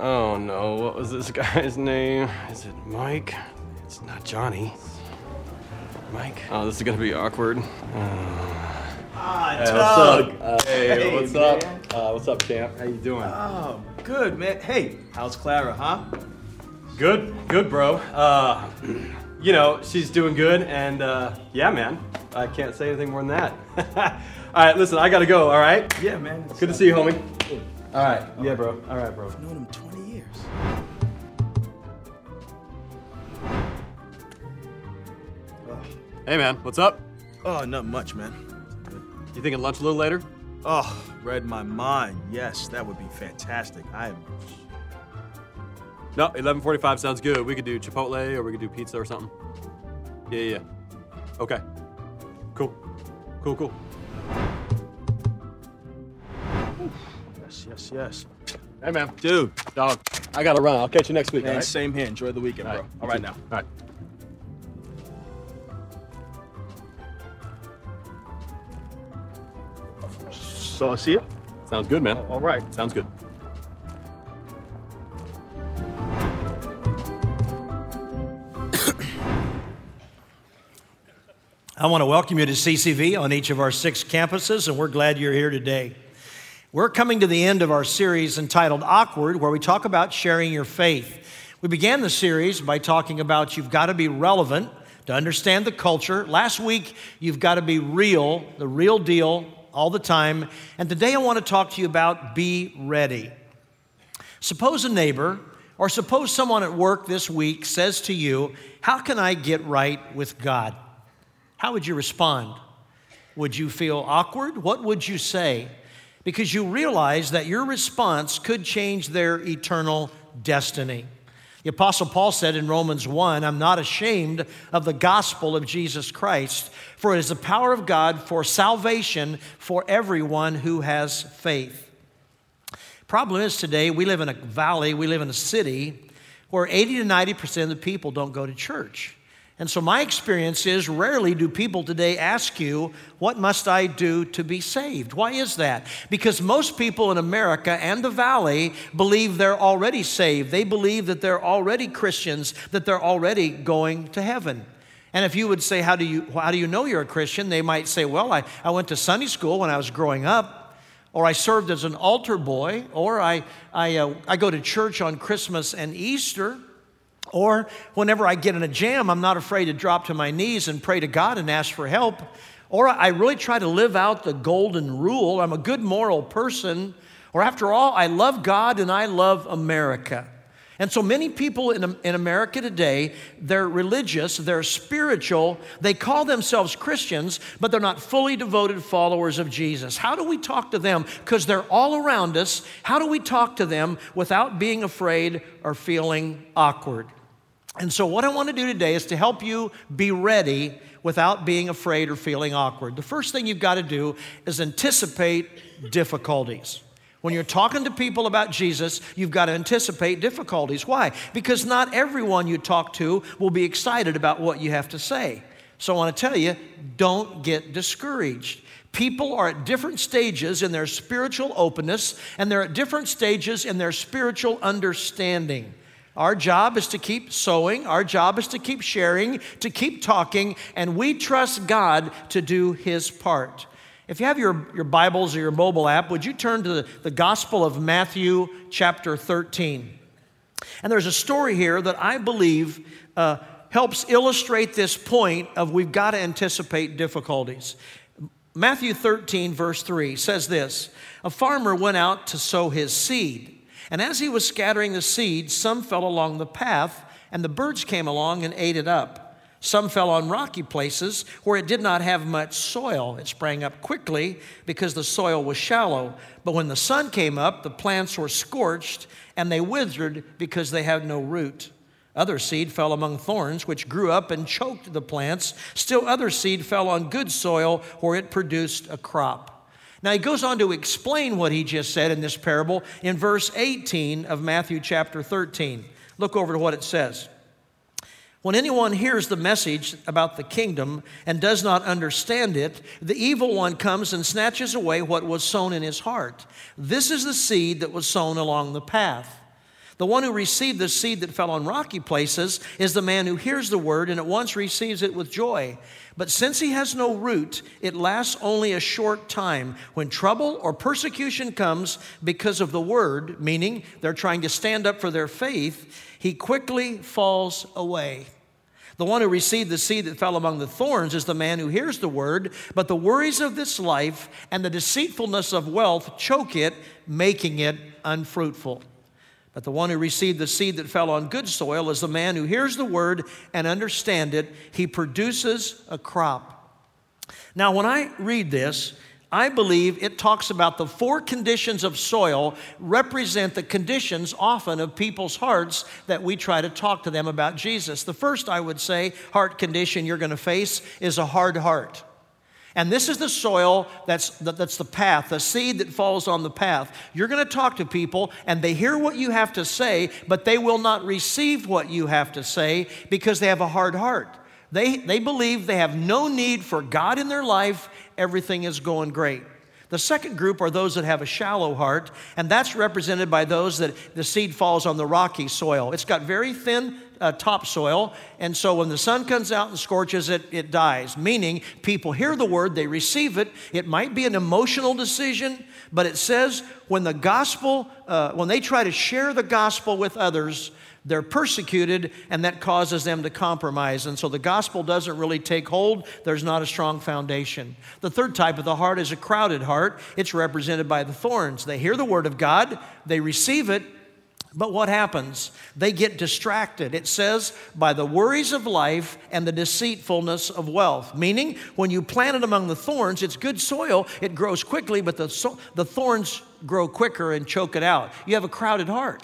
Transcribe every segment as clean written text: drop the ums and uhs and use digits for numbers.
Oh no, what was this guy's name? Is it Mike? It's not Johnny. Mike? Oh, this is gonna be awkward. Doug. Hey, what's up? Man. What's up, champ? How you doing? Oh, good, man. Hey, how's Clara, huh? Good, bro. She's doing good, and yeah, man. I can't say anything more than that. All right, listen, I gotta go, all right? Yeah, man. Good to see you, homie. All right, yeah, bro. All right, bro. I've known him 20 years. Hey, man, what's up? Oh, not much, man. You thinking lunch a little later? Oh, read my mind. Yes, that would be fantastic. No, 11:45 sounds good. We could do Chipotle or we could do pizza or something. Yeah. Okay. Cool. Yes. Hey, man. Dude. Dog, I gotta run. I'll catch you next week, Man, all right? same here. Enjoy the weekend, bro. All right now. All right. So I'll see you. Sounds good, man. All right. Sounds good. I want to welcome you to CCV on each of our 6 campuses, and we're glad you're here today. We're coming to the end of our series entitled Awkward, where we talk about sharing your faith. We began the series by talking about you've got to be relevant to understand the culture. Last week, you've got to be real, the real deal, all the time. And today I want to talk to you about be ready. Suppose a neighbor, or suppose someone at work this week says to you, how can I get right with God? How would you respond? Would you feel awkward? What would you say? Because you realize that your response could change their eternal destiny. The Apostle Paul said in Romans 1, I'm not ashamed of the gospel of Jesus Christ, for it is the power of God for salvation for everyone who has faith. Problem is today, we live in a valley, we live in a city where 80 to 90% of the people don't go to church. And so my experience is rarely do people today ask you, what must I do to be saved? Why is that? Because most people in America and the Valley believe they're already saved. They believe that they're already Christians, that they're already going to heaven. And if you would say, how do you know you're a Christian? They might say, well, I went to Sunday school when I was growing up, or I served as an altar boy, or I go to church on Christmas and Easter. Or whenever I get in a jam, I'm not afraid to drop to my knees and pray to God and ask for help. Or I really try to live out the golden rule. I'm a good moral person. Or after all, I love God and I love America. And so many people in America today, they're religious, they're spiritual, they call themselves Christians, but they're not fully devoted followers of Jesus. How do we talk to them? Because they're all around us. How do we talk to them without being afraid or feeling awkward? And so what I want to do today is to help you be ready without being afraid or feeling awkward. The first thing you've got to do is anticipate difficulties. When you're talking to people about Jesus, you've got to anticipate difficulties. Why? Because not everyone you talk to will be excited about what you have to say. So I want to tell you, don't get discouraged. People are at different stages in their spiritual openness, and they're at different stages in their spiritual understanding. Our job is to keep sowing. Our job is to keep sharing, to keep talking, and we trust God to do His part. If you have your Bibles or your mobile app, would you turn to the Gospel of Matthew chapter 13? And there's a story here that I believe helps illustrate this point of we've got to anticipate difficulties. Matthew 13 verse 3 says this, a farmer went out to sow his seed. And as he was scattering the seed, some fell along the path, and the birds came along and ate it up. Some fell on rocky places where it did not have much soil. It sprang up quickly because the soil was shallow. But when the sun came up, the plants were scorched, and they withered because they had no root. Other seed fell among thorns, which grew up and choked the plants. Still other seed fell on good soil where it produced a crop. Now, he goes on to explain what he just said in this parable in verse 18 of Matthew chapter 13. Look over to what it says. When anyone hears the message about the kingdom and does not understand it, the evil one comes and snatches away what was sown in his heart. This is the seed that was sown along the path. The one who received the seed that fell on rocky places is the man who hears the word and at once receives it with joy. But since he has no root, it lasts only a short time. When trouble or persecution comes because of the word, meaning they're trying to stand up for their faith, he quickly falls away. The one who received the seed that fell among the thorns is the man who hears the word, but the worries of this life and the deceitfulness of wealth choke it, making it unfruitful. But the one who received the seed that fell on good soil is the man who hears the word and understands it. He produces a crop. Now, when I read this, I believe it talks about the 4 conditions of soil represent the conditions often of people's hearts that we try to talk to them about Jesus. The first, I would say, heart condition you're going to face is a hard heart. And this is the soil that's the path, the seed that falls on the path. You're going to talk to people, and they hear what you have to say, but they will not receive what you have to say because they have a hard heart. They believe they have no need for God in their life. Everything is going great. The second group are those that have a shallow heart, and that's represented by those that the seed falls on the rocky soil. It's got very thin topsoil, and so when the sun comes out and scorches it, it dies. Meaning, people hear the word, they receive it. It might be an emotional decision, but it says when the gospel, when they try to share the gospel with others, they're persecuted, and that causes them to compromise. And so the gospel doesn't really take hold. There's not a strong foundation. The third type of the heart is a crowded heart. It's represented by the thorns. They hear the word of God, they receive it, but what happens? They get distracted. It says, by the worries of life and the deceitfulness of wealth. Meaning, when you plant it among the thorns, it's good soil, it grows quickly, but the thorns grow quicker and choke it out. You have a crowded heart.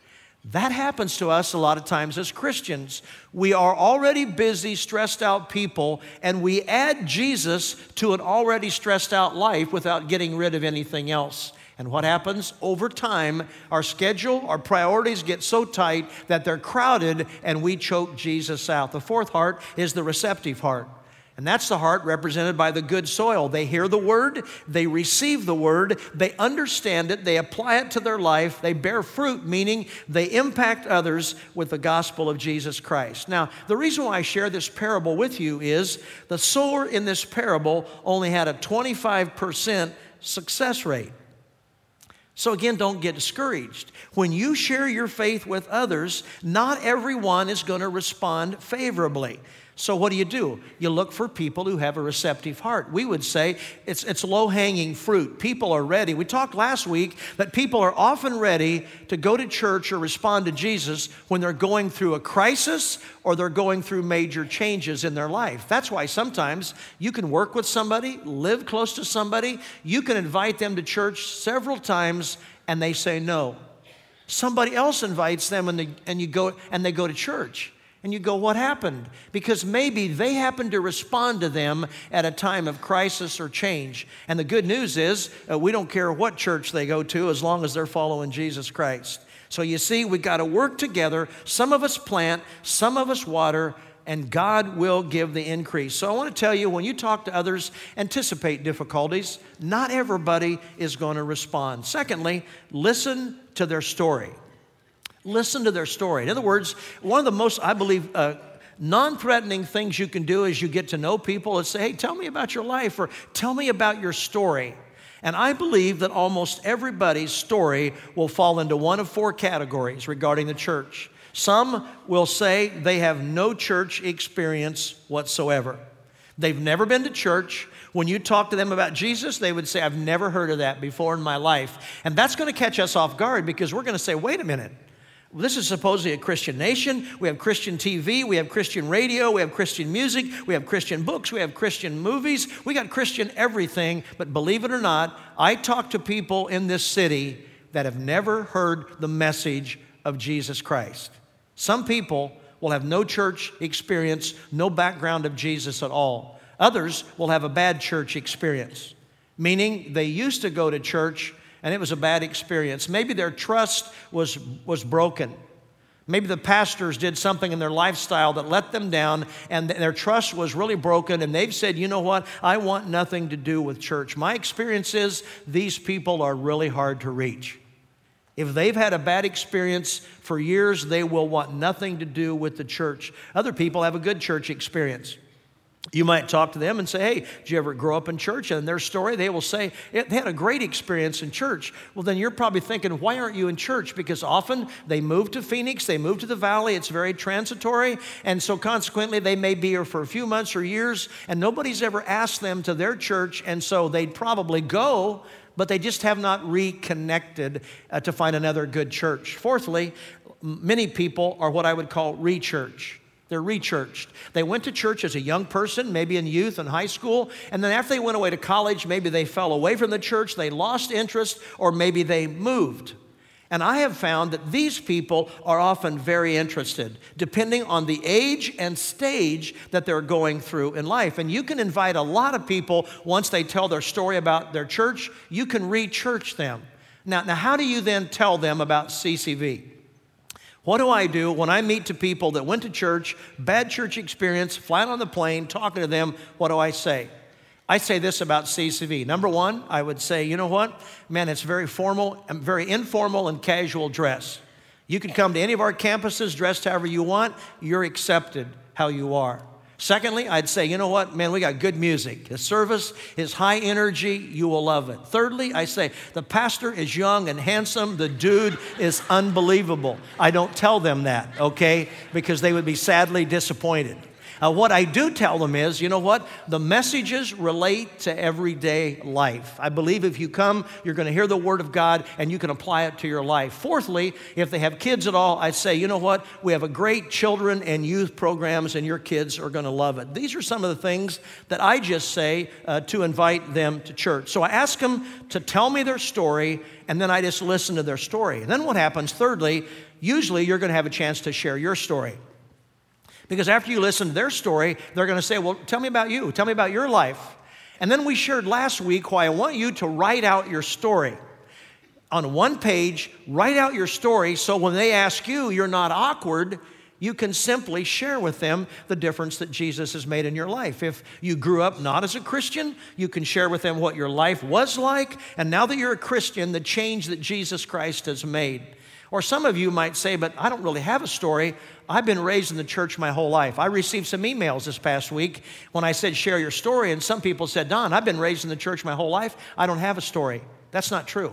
That happens to us a lot of times as Christians. We are already busy, stressed out people, and we add Jesus to an already stressed out life without getting rid of anything else. And what happens? Over time, our schedule, our priorities get so tight that they're crowded and we choke Jesus out. The fourth heart is the receptive heart. And that's the heart represented by the good soil. They hear the word, they receive the word, they understand it, they apply it to their life, they bear fruit, meaning they impact others with the gospel of Jesus Christ. Now, the reason why I share this parable with you is the sower in this parable only had a 25% success rate. So again, don't get discouraged. When you share your faith with others, not everyone is going to respond favorably. So what do? You look for people who have a receptive heart. We would say it's low-hanging fruit. People are ready. We talked last week that people are often ready to go to church or respond to Jesus when they're going through a crisis or they're going through major changes in their life. That's why sometimes you can work with somebody, live close to somebody, you can invite them to church several times and they say no. Somebody else invites them and they go to church. And you go, what happened? Because maybe they happened to respond to them at a time of crisis or change. And the good news is we don't care what church they go to as long as they're following Jesus Christ. So you see, we've got to work together. Some of us plant, some of us water, and God will give the increase. So I want to tell you, when you talk to others, anticipate difficulties. Not everybody is going to respond. Secondly, listen to their story. Listen to their story. In other words, one of the most, I believe, non-threatening things you can do as you get to know people is say, hey, tell me about your life or tell me about your story. And I believe that almost everybody's story will fall into one of 4 categories regarding the church. Some will say they have no church experience whatsoever. They've never been to church. When you talk to them about Jesus, they would say, I've never heard of that before in my life. And that's going to catch us off guard because we're going to say, wait a minute. This is supposedly a Christian nation. We have Christian TV, we have Christian radio, we have Christian music, we have Christian books, we have Christian movies. We got Christian everything, but believe it or not, I talk to people in this city that have never heard the message of Jesus Christ. Some people will have no church experience, no background of Jesus at all. Others will have a bad church experience, meaning they used to go to church and it was a bad experience. Maybe their trust was broken. Maybe the pastors did something in their lifestyle that let them down and their trust was really broken and they've said, you know what, I want nothing to do with church. My experience is these people are really hard to reach. If they've had a bad experience for years, they will want nothing to do with the church. Other people have a good church experience. You might talk to them and say, hey, did you ever grow up in church? And their story, they will say, they had a great experience in church. Well, then you're probably thinking, why aren't you in church? Because often they move to Phoenix, they move to the valley, it's very transitory, and so consequently they may be here for a few months or years, and nobody's ever asked them to their church, and so they'd probably go, but they just have not reconnected to find another good church. Fourthly, many people are what I would call re-church. They're rechurched. They went to church as a young person, maybe in youth and high school, and then after they went away to college, maybe they fell away from the church, they lost interest, or maybe they moved. And I have found that these people are often very interested, depending on the age and stage that they're going through in life. And you can invite a lot of people, once they tell their story about their church, you can re-church them. Now, how do you then tell them about CCV? What do I do when I meet to people that went to church, bad church experience, flying on the plane, talking to them? What do I say? I say this about CCV. Number one, I would say, you know what? Man, it's very formal, very informal and casual dress. You can come to any of our campuses dressed however you want. You're accepted how you are. Secondly, I'd say, you know what, man, we got good music. The service is high energy. You will love it. Thirdly, I say, the pastor is young and handsome. The dude is unbelievable. I don't tell them that, okay, because they would be sadly disappointed. What I do tell them is, you know what? The messages relate to everyday life. I believe if you come, you're going to hear the Word of God and you can apply it to your life. Fourthly, if they have kids at all, I say, you know what? We have a great children and youth programs and your kids are going to love it. These are some of the things that I just say to invite them to church. So I ask them to tell me their story and then I just listen to their story. And then what happens? Thirdly, usually you're going to have a chance to share your story. Because after you listen to their story, they're going to say, well, tell me about you. Tell me about your life. And then we shared last week why I want you to write out your story. On one page, write out your story so when they ask you, you're not awkward. You can simply share with them the difference that Jesus has made in your life. If you grew up not as a Christian, you can share with them what your life was like. And now that you're a Christian, the change that Jesus Christ has made. Or some of you might say, but I don't really have a story. I've been raised in the church my whole life. I received some emails this past week when I said, share your story. And some people said, Don, I've been raised in the church my whole life. I don't have a story. That's not true.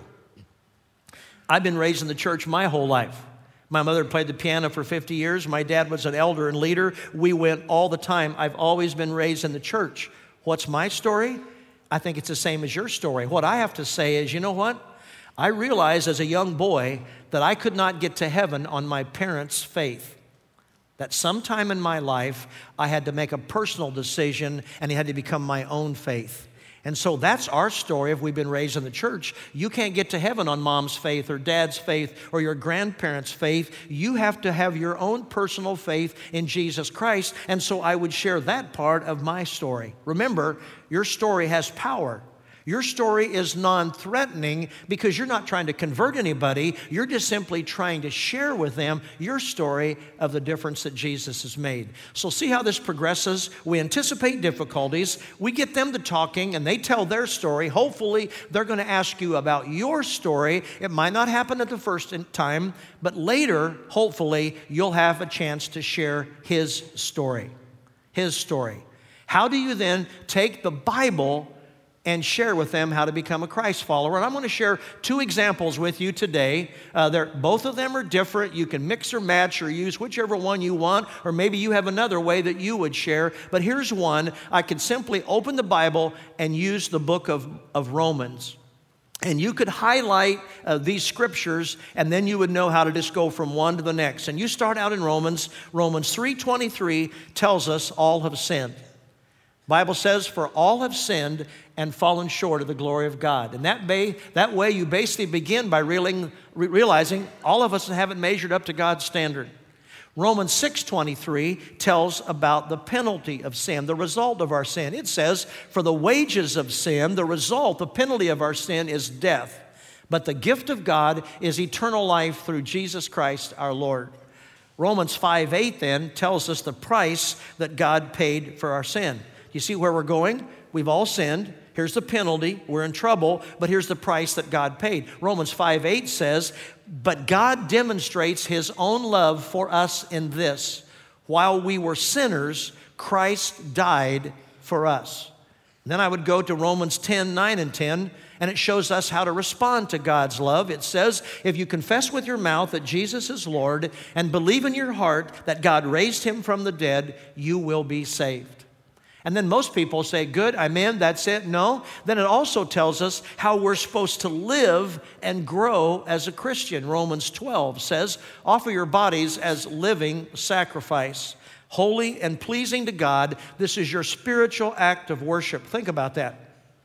I've been raised in the church my whole life. My mother played the piano for 50 years. My dad was an elder and leader. We went all the time. I've always been raised in the church. What's my story? I think it's the same as your story. What I have to say is, you know what? I realized as a young boy that I could not get to heaven on my parents' faith. That sometime in my life, I had to make a personal decision and it had to become my own faith. And so that's our story if we've been raised in the church. You can't get to heaven on mom's faith or dad's faith or your grandparents' faith. You have to have your own personal faith in Jesus Christ. And so I would share that part of my story. Remember, your story has power. Your story is non-threatening because you're not trying to convert anybody. You're just simply trying to share with them your story of the difference that Jesus has made. So see how this progresses. We anticipate difficulties. We get them to talking and they tell their story. Hopefully, they're going to ask you about your story. It might not happen at the first time, but later, hopefully, you'll have a chance to share his story. His story. How do you then take the Bible and share with them how to become a Christ follower? And I'm going to share two examples with you today. Both of them are different. You can mix or match or use whichever one you want, or maybe you have another way that you would share. But here's one. I could simply open the Bible and use the book of Romans. And you could highlight these scriptures, and then you would know how to just go from one to the next. And you start out in Romans. Romans 3:23 tells us all have sinned. Bible says, for all have sinned and fallen short of the glory of God. And that way you basically begin by realizing all of us haven't measured up to God's standard. Romans 6:23 tells about the penalty of sin, the result of our sin. It says, for the wages of sin, the result, the penalty of our sin is death. But the gift of God is eternal life through Jesus Christ our Lord. Romans 5:8 then tells us the price that God paid for our sin. You see where we're going? We've all sinned. Here's the penalty. We're in trouble, but here's the price that God paid. Romans 5:8 says, but God demonstrates his own love for us in this: while we were sinners, Christ died for us. And then I would go to Romans 10:9 and 10, and it shows us how to respond to God's love. It says, if you confess with your mouth that Jesus is Lord and believe in your heart that God raised him from the dead, you will be saved. And then most people say, good, I'm in, that's it. No. Then it also tells us how we're supposed to live and grow as a Christian. Romans 12 says, offer your bodies as living sacrifice, holy and pleasing to God. This is your spiritual act of worship. Think about that.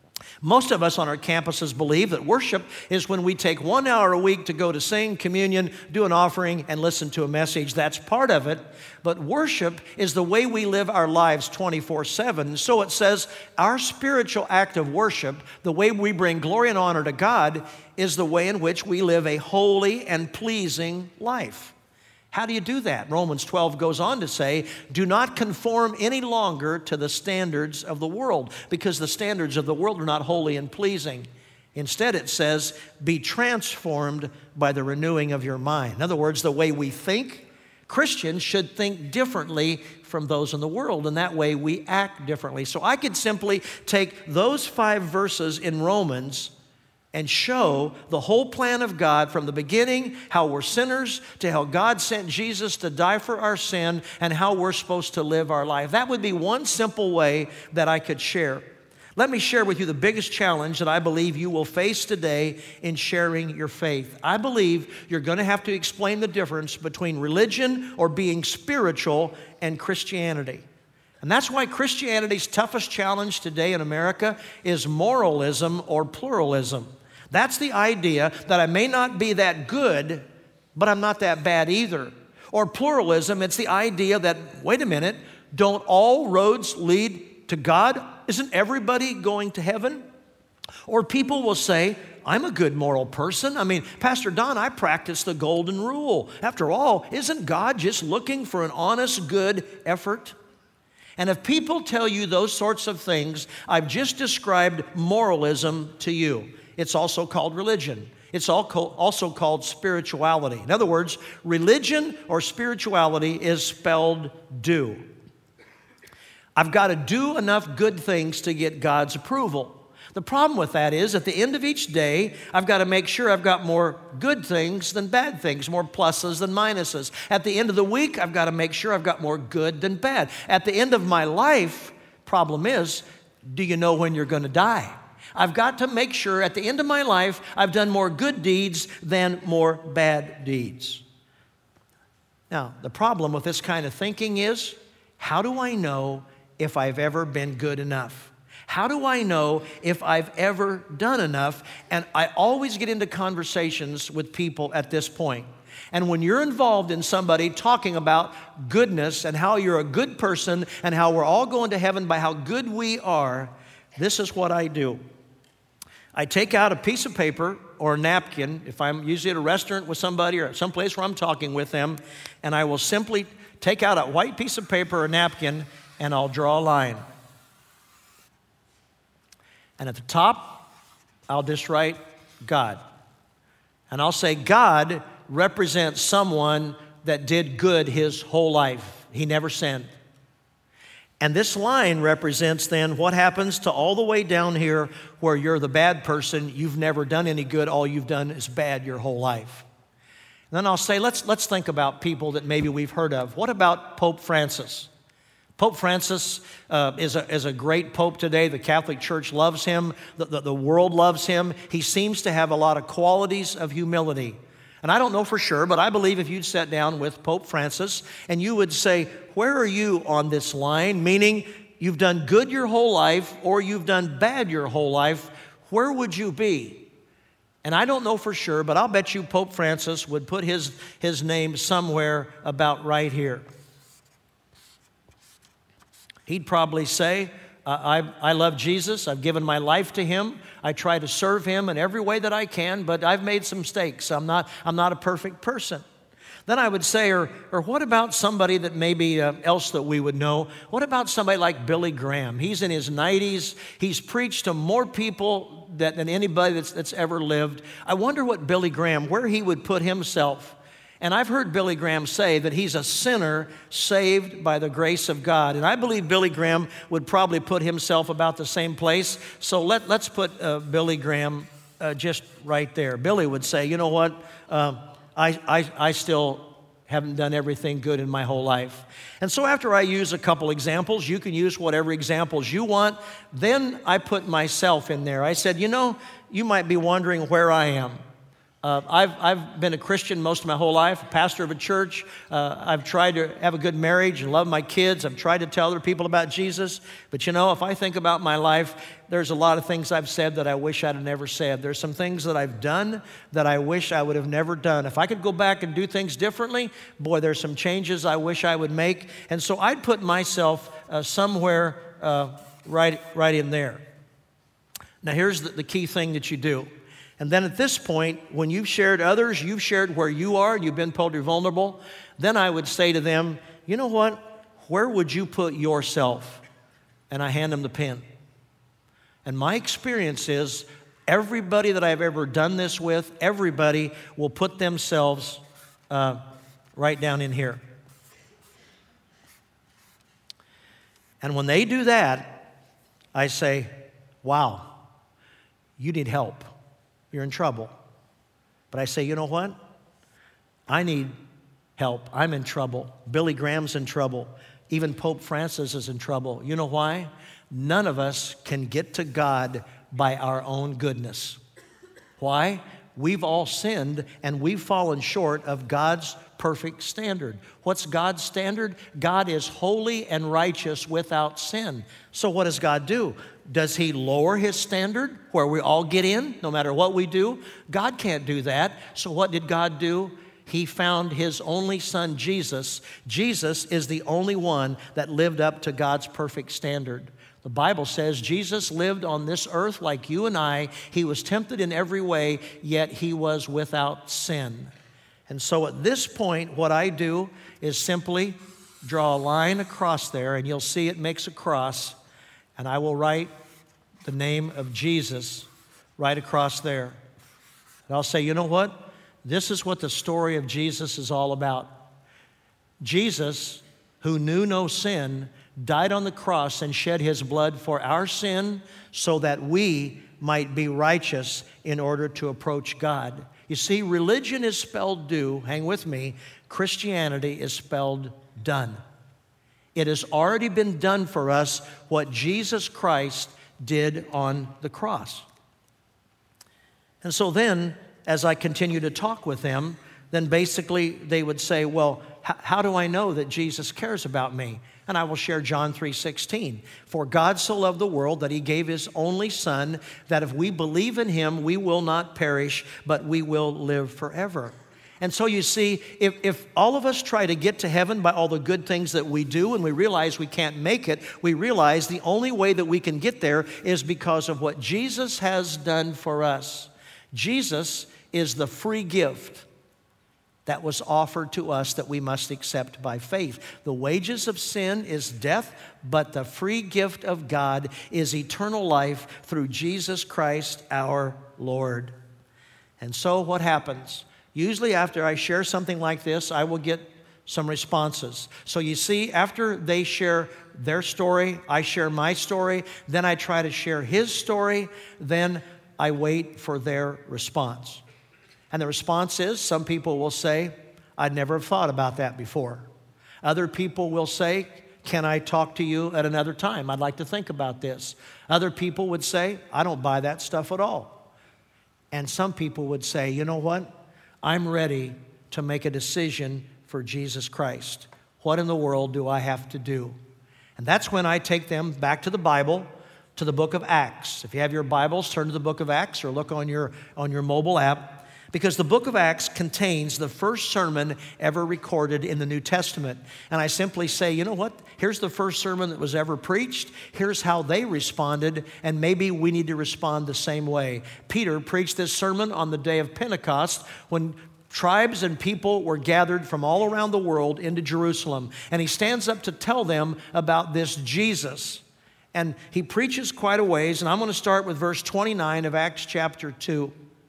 Most of us on our campuses believe that worship is when we take 1 hour a week to go to sing, communion, do an offering, and listen to a message. That's part of it. But worship is the way we live our lives 24/7. So it says our spiritual act of worship, the way we bring glory and honor to God, is the way in which we live a holy and pleasing life. How do you do that? Romans 12 goes on to say, do not conform any longer to the standards of the world, because the standards of the world are not holy and pleasing. Instead, it says, be transformed by the renewing of your mind. In other words, the way we think, Christians should think differently from those in the world, and that way we act differently. So I could simply take those 5 verses in Romans and show the whole plan of God from the beginning, how we're sinners, to how God sent Jesus to die for our sin, and how we're supposed to live our life. That would be one simple way that I could share. Let me share with you the biggest challenge that I believe you will face today in sharing your faith. I believe you're going to have to explain the difference between religion or being spiritual and Christianity. And that's why Christianity's toughest challenge today in America is moralism or pluralism. That's the idea that I may not be that good, but I'm not that bad either. Or pluralism, it's the idea that, wait a minute, don't all roads lead to God? Isn't everybody going to heaven? Or people will say, I'm a good moral person. I mean, Pastor Don, I practice the golden rule. After all, isn't God just looking for an honest, good effort? And if people tell you those sorts of things, I've just described moralism to you. It's also called religion. It's also called spirituality. In other words, religion or spirituality is spelled do. I've got to do enough good things to get God's approval. The problem with that is, at the end of each day, I've got to make sure I've got more good things than bad things, more pluses than minuses. At the end of the week, I've got to make sure I've got more good than bad. At the end of my life, problem is, do you know when you're going to die? I've got to make sure at the end of my life, I've done more good deeds than more bad deeds. Now, the problem with this kind of thinking is, how do I know if I've ever been good enough? How do I know if I've ever done enough? And I always get into conversations with people at this point. And when you're involved in somebody talking about goodness and how you're a good person and how we're all going to heaven by how good we are, this is what I do. I take out a piece of paper or a napkin, if I'm usually at a restaurant with somebody or at some place where I'm talking with them, and I will simply take out a white piece of paper or napkin and I'll draw a line. And at the top, I'll just write God. And I'll say God represents someone that did good his whole life. He never sinned. And this line represents then what happens to all the way down here where you're the bad person. You've never done any good. All you've done is bad your whole life. And then I'll say, let's think about people that maybe we've heard of. What about Pope Francis? Pope Francis is a great pope today. The Catholic Church loves him. The world loves him. He seems to have a lot of qualities of humility. And I don't know for sure, but I believe if you'd sat down with Pope Francis and you would say, where are you on this line? Meaning, you've done good your whole life or you've done bad your whole life. Where would you be? And I don't know for sure, but I'll bet you Pope Francis would put his name somewhere about right here. He'd probably say, I love Jesus. I've given my life to him. I try to serve him in every way that I can, but I've made some mistakes. I'm not a perfect person. Then I would say, or what about somebody that maybe else that we would know? What about somebody like Billy Graham? He's in his 90s. He's preached to more people than anybody that's ever lived. I wonder what Billy Graham, where he would put himself. And I've heard Billy Graham say that he's a sinner saved by the grace of God. And I believe Billy Graham would probably put himself about the same place. So let's put Billy Graham just right there. Billy would say, you know what? I still haven't done everything good in my whole life. And so after I use a couple examples, you can use whatever examples you want. Then I put myself in there. I said, you know, you might be wondering where I am. I've been a Christian most of my whole life, a pastor of a church. I've tried to have a good marriage and love my kids. I've tried to tell other people about Jesus. But you know, if I think about my life, there's a lot of things I've said that I wish I'd have never said. There's some things that I've done that I wish I would have never done. If I could go back and do things differently, boy, there's some changes I wish I would make. And so I'd put myself somewhere right in there. Now, here's the key thing that you do. And then at this point, when you've shared others, you've shared where you are, you've been totally vulnerable, then I would say to them, you know what? Where would you put yourself? And I hand them the pen. And my experience is everybody that I've ever done this with, everybody will put themselves right down in here. And when they do that, I say, wow, you need help. You're in trouble. But I say, you know what? I need help. I'm in trouble. Billy Graham's in trouble. Even Pope Francis is in trouble. You know why? None of us can get to God by our own goodness. Why? We've all sinned and we've fallen short of God's perfect standard. What's God's standard? God is holy and righteous without sin. So what does God do? Does he lower his standard where we all get in no matter what we do? God can't do that. So what did God do? He found his only son, Jesus. Jesus is the only one that lived up to God's perfect standard. The Bible says Jesus lived on this earth like you and I. He was tempted in every way, yet he was without sin. And so at this point, what I do is simply draw a line across there, and you'll see it makes a cross, and I will write the name of Jesus right across there. And I'll say, you know what? This is what the story of Jesus is all about. Jesus, who knew no sin, died on the cross and shed his blood for our sin so that we might be righteous in order to approach God. You see, religion is spelled do. Hang with me. Christianity is spelled done. It has already been done for us what Jesus Christ did on the cross. And so then, as I continue to talk with them, then basically they would say, well, how do I know that Jesus cares about me? And I will share John 3:16. For God so loved the world that he gave his only son, that if we believe in him, we will not perish, but we will live forever. And so you see, if all of us try to get to heaven by all the good things that we do, and we realize we can't make it, we realize the only way that we can get there is because of what Jesus has done for us. Jesus is the free gift that was offered to us that we must accept by faith. The wages of sin is death, but the free gift of God is eternal life through Jesus Christ our Lord. And so what happens? Usually after I share something like this, I will get some responses. So you see, after they share their story, I share my story, then I try to share his story, then I wait for their response. And the response is, some people will say, I'd never have thought about that before. Other people will say, can I talk to you at another time? I'd like to think about this. Other people would say, I don't buy that stuff at all. And some people would say, you know what? I'm ready to make a decision for Jesus Christ. What in the world do I have to do? And that's when I take them back to the Bible, to the book of Acts. If you have your Bibles, turn to the book of Acts or look on your mobile app. Because the book of Acts contains the first sermon ever recorded in the New Testament. And I simply say, you know what? Here's the first sermon that was ever preached. Here's how they responded, and maybe we need to respond the same way. Peter preached this sermon on the day of Pentecost when tribes and people were gathered from all around the world into Jerusalem. And he stands up to tell them about this Jesus. And he preaches quite a ways. And I'm going to start with verse 29 of Acts chapter 2.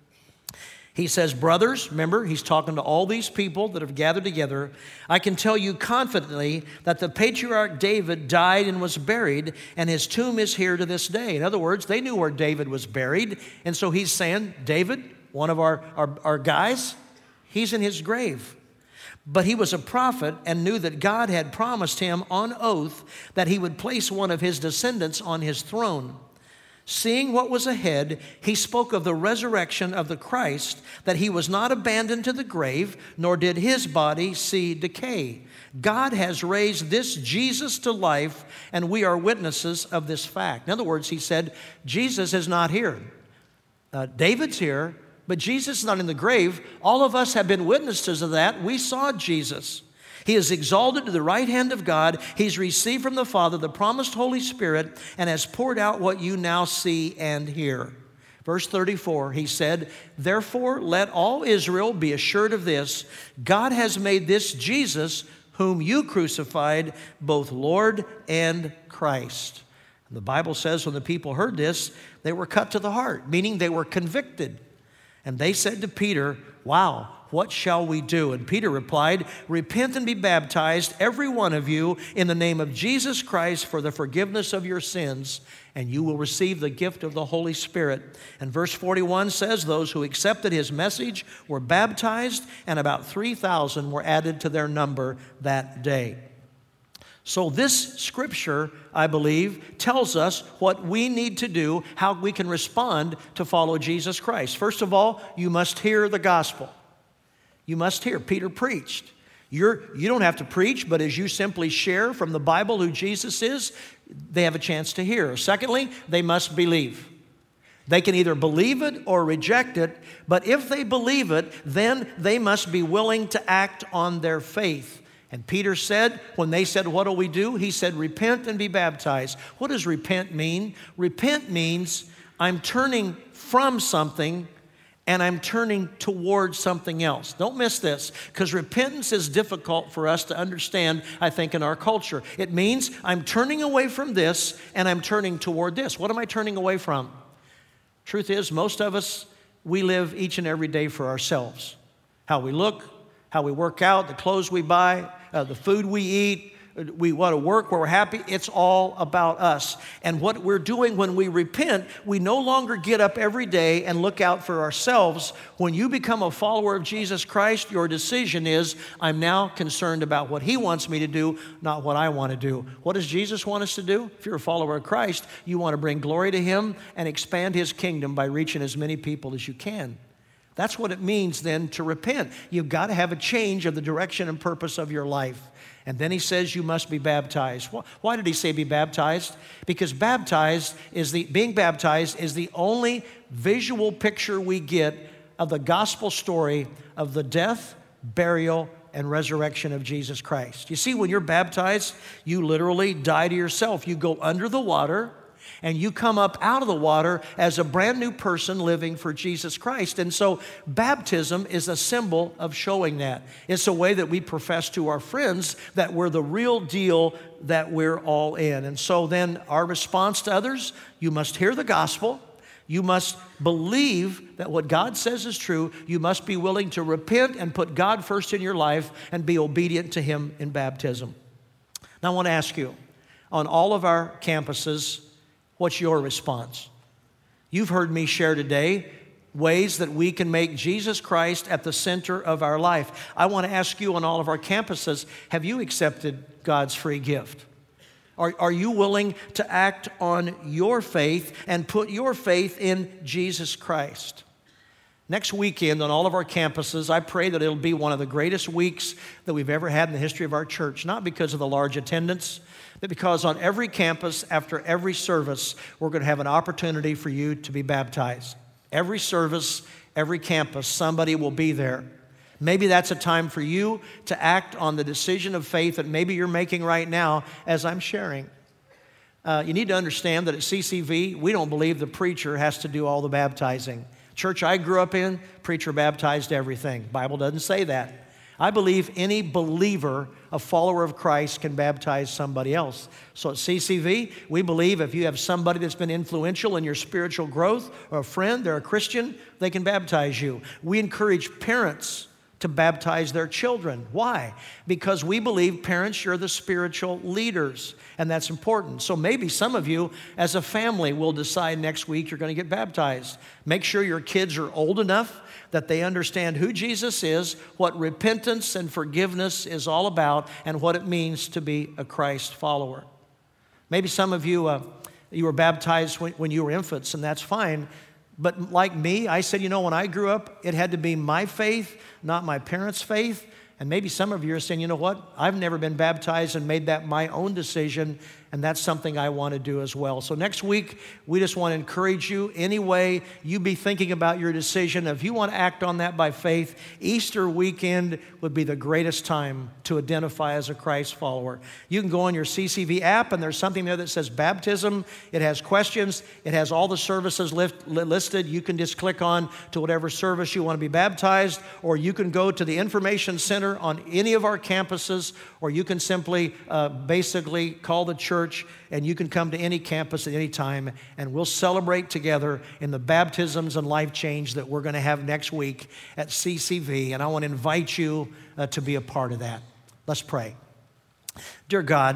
He says, brothers, remember, he's talking to all these people that have gathered together. I can tell you confidently that the patriarch David died and was buried, and his tomb is here to this day. In other words, they knew where David was buried. And so he's saying, David, one of our guys, he's in his grave. But he was a prophet and knew that God had promised him on oath that he would place one of his descendants on his throne. Seeing what was ahead, he spoke of the resurrection of the Christ, that he was not abandoned to the grave, nor did his body see decay. God has raised this Jesus to life, and we are witnesses of this fact. In other words, he said, Jesus is not here. David's here, but Jesus is not in the grave. All of us have been witnesses of that. We saw Jesus. He is exalted to the right hand of God. He's received from the Father the promised Holy Spirit and has poured out what you now see and hear. Verse 34, he said, therefore let all Israel be assured of this, God has made this Jesus, whom you crucified, both Lord and Christ. And the Bible says when the people heard this, they were cut to the heart, meaning they were convicted. And they said to Peter, wow, what shall we do? And Peter replied, repent and be baptized, every one of you, in the name of Jesus Christ for the forgiveness of your sins, and you will receive the gift of the Holy Spirit. And verse 41 says, those who accepted his message were baptized, and about 3,000 were added to their number that day. So this scripture, I believe, tells us what we need to do, how we can respond to follow Jesus Christ. First of all, you must hear the gospel. You must hear. Peter preached. You don't have to preach, but as you simply share from the Bible who Jesus is, they have a chance to hear. Secondly, they must believe. They can either believe it or reject it, but if they believe it, then they must be willing to act on their faith. And Peter said, when they said, what do we do? He said, repent and be baptized. What does repent mean? Repent means I'm turning from something and I'm turning towards something else. Don't miss this, because repentance is difficult for us to understand, I think, in our culture. It means I'm turning away from this and I'm turning toward this. What am I turning away from? Truth is, most of us, we live each and every day for ourselves. How we look, how we work out, the clothes we buy, the food we eat, we want to work where we're happy. It's all about us. And what we're doing when we repent, we no longer get up every day and look out for ourselves. When you become a follower of Jesus Christ, your decision is, I'm now concerned about what he wants me to do, not what I want to do. What does Jesus want us to do? If you're a follower of Christ, you want to bring glory to him and expand his kingdom by reaching as many people as you can. That's what it means then to repent. You've got to have a change of the direction and purpose of your life. And then he says you must be baptized. Why did he say be baptized? Because being baptized is the only visual picture we get of the gospel story of the death, burial, and resurrection of Jesus Christ. You see, when you're baptized, you literally die to yourself. You go under the water, and you come up out of the water as a brand new person living for Jesus Christ. And so baptism is a symbol of showing that. It's a way that we profess to our friends that we're the real deal, that we're all in. And so then our response to others, you must hear the gospel. You must believe that what God says is true. You must be willing to repent and put God first in your life and be obedient to him in baptism. Now I want to ask you, on all of our campuses, what's your response? You've heard me share today ways that we can make Jesus Christ at the center of our life. I want to ask you on all of our campuses, have you accepted God's free gift? Are you willing to act on your faith and put your faith in Jesus Christ? Next weekend on all of our campuses, I pray that it'll be one of the greatest weeks that we've ever had in the history of our church, not because of the large attendance, but because on every campus, after every service, we're going to have an opportunity for you to be baptized. Every service, every campus, somebody will be there. Maybe that's a time for you to act on the decision of faith that maybe you're making right now as I'm sharing. You need to understand that at CCV, we don't believe the preacher has to do all the baptizing. Church I grew up in, preacher baptized everything. Bible doesn't say that. I believe any believer, a follower of Christ, can baptize somebody else. So at CCV, we believe if you have somebody that's been influential in your spiritual growth, or a friend, they're a Christian, they can baptize you. We encourage parents to baptize their children. Why? Because we believe parents, you're the spiritual leaders, and that's important. So maybe some of you as a family will decide next week you're going to get baptized. Make sure your kids are old enough that they understand who Jesus is, what repentance and forgiveness is all about, and what it means to be a Christ follower. Maybe some of you, you were baptized when you were infants, and that's fine. But like me, I said, when I grew up, it had to be my faith, not my parents' faith. And maybe some of you are saying, you know what? I've never been baptized and made that my own decision, and that's something I want to do as well. So next week, we just want to encourage you. Any way you be thinking about your decision, if you want to act on that by faith, Easter weekend would be the greatest time to identify as a Christ follower. You can go on your CCV app, and there's something there that says baptism. It has questions. It has all the services listed. You can just click on to whatever service you want to be baptized, or you can go to the information center on any of our campuses, or you can simply basically call the church, and you can come to any campus at any time, and we'll celebrate together in the baptisms and life change that we're going to have next week at CCV, and I want to invite you to be a part of that. Let's pray. Dear God,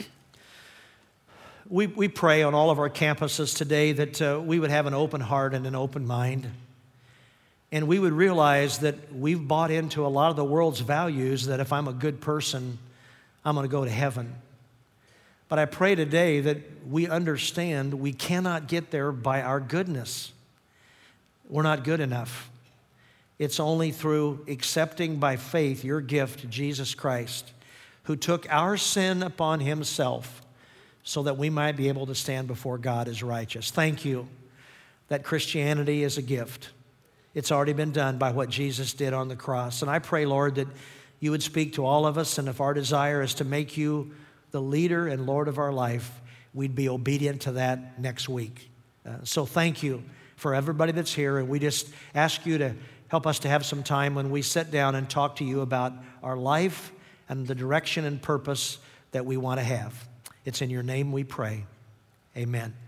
we pray on all of our campuses today that we would have an open heart and an open mind. And we would realize that we've bought into a lot of the world's values that if I'm a good person, I'm going to go to heaven. But I pray today that we understand we cannot get there by our goodness. We're not good enough. It's only through accepting by faith your gift, Jesus Christ, who took our sin upon himself so that we might be able to stand before God as righteous. Thank you that Christianity is a gift. It's already been done by what Jesus did on the cross. And I pray, Lord, that you would speak to all of us, and if our desire is to make you the leader and Lord of our life, we'd be obedient to that next week. So thank you for everybody that's here, and we just ask you to help us to have some time when we sit down and talk to you about our life and the direction and purpose that we want to have. It's in your name we pray. Amen.